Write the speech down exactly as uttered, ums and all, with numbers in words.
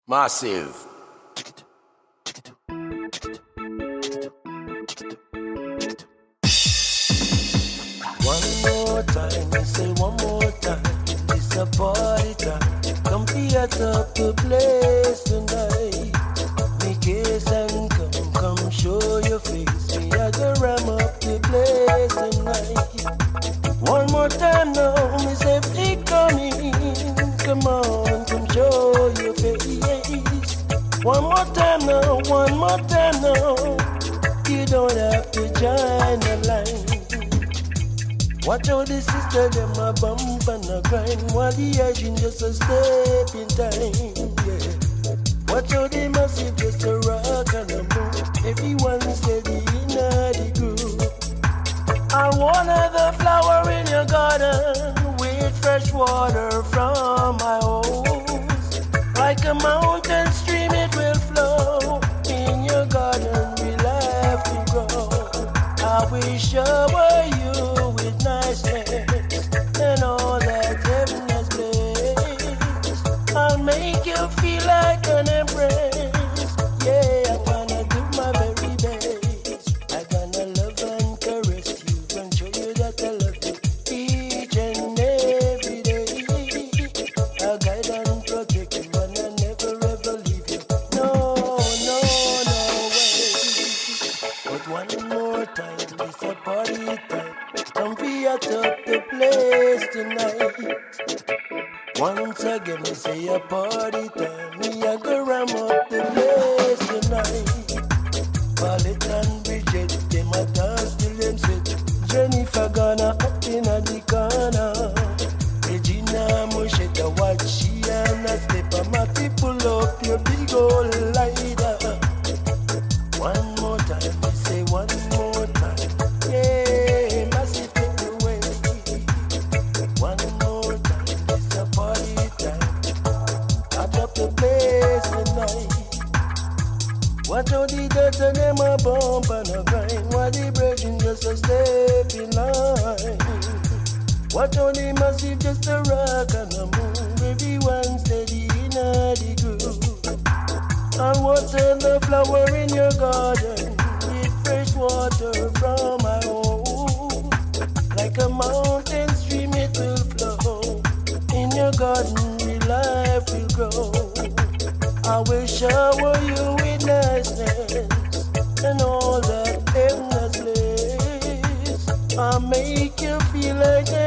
Massive. One more time, I say one more time. It's a party time. Come get up the place tonight. Make case and come, come show your face. Me I go ram up the place tonight. One more time now, me say big coming. Come on, come show your face. One more time now, one more time now. You don't have to join the line. Watch out the sister, them a bump and a grind. While the Asian just a step in time, yeah. Watch out the massive, just a rock and a move. Everyone steady in the groove. I wanna the flower in your garden with fresh water from my hose. Like a mountain stream it will flow. In your garden we life will grow. I will shower you with niceness and all that heaven has blessed. I'll make you feel like an embrace. Yeah, I'm gonna do my very best. I'm gonna love and caress you and show you that I love you each and every day. I'll guide and protect you and I'll never ever leave you. No, no, no way. But one more time, it's a party time. Come be at up the place tonight. Once again, we say a party time. Me a go ram up the place tonight. Paulette and Bridget, them a dance till them sweat. Jennifer gonna up in a the corner. Regina Mosheta watch she and a step. A Matty pull up your big old lighter. One more time, we say one more time. Yeah, massive take the way. One more time, it's a party time. Catch up the place tonight. Watch out the dirt and them a bump and a grind. While the brethren just a step in line. Watch out the massive just a rock and a move. Everyone steady in a the groove. And water the flower in your garden with fresh water from my home. Like a mountain stream it will flow. In your garden your life will grow. I will shower you with niceness and all that endless bliss. I'll make you feel like